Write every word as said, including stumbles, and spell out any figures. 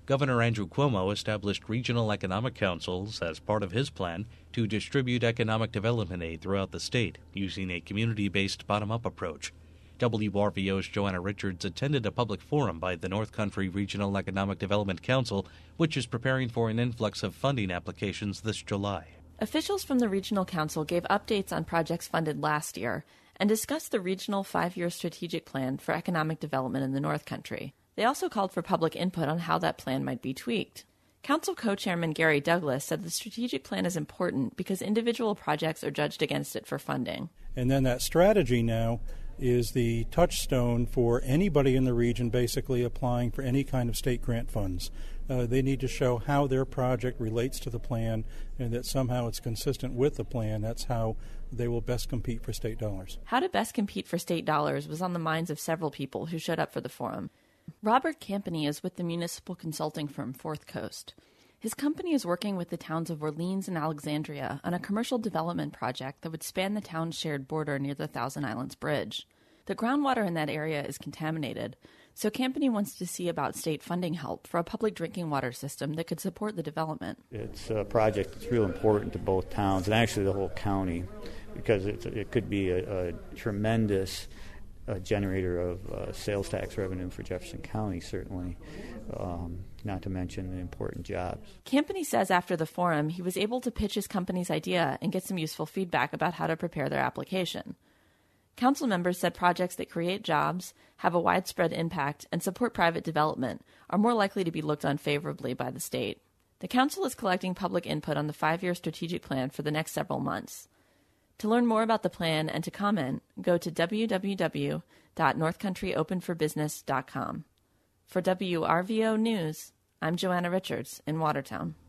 Governor Andrew Cuomo established regional economic councils as part of his plan to distribute economic development aid throughout the state using a community-based bottom-up approach. W R V O's Joanna Richards attended a public forum by the North Country Regional Economic Development Council, which is preparing for an influx of funding applications this July. Officials from the Regional Council gave updates on projects funded last year and discussed the regional five-year strategic plan for economic development in the North Country. They also called for public input on how that plan might be tweaked. Council co-chairman Gary Douglas said the strategic plan is important because individual projects are judged against it for funding. And then that strategy now is the touchstone for anybody in the region basically applying for any kind of state grant funds. Uh, they need to show how their project relates to the plan and that somehow it's consistent with the plan. That's how they will best compete for state dollars. How to best compete for state dollars was on the minds of several people who showed up for the forum. Robert Campany is with the municipal consulting firm Fourth Coast. His company is working with the towns of Orleans and Alexandria on a commercial development project that would span the town's shared border near the Thousand Islands Bridge. The groundwater in that area is contaminated, so Campany wants to see about state funding help for a public drinking water system that could support the development. It's a project that's real important to both towns and actually the whole county because it's, it could be a, a tremendous a generator of uh, sales tax revenue for Jefferson County, certainly, um, not to mention the important jobs. Campany says after the forum, he was able to pitch his company's idea and get some useful feedback about how to prepare their application. Council members said projects that create jobs, have a widespread impact, and support private development are more likely to be looked on favorably by the state. The council is collecting public input on the five-year strategic plan for the next several months. To learn more about the plan and to comment, go to w w w dot north country open for business dot com. For W R V O News, I'm Joanna Richards in Watertown.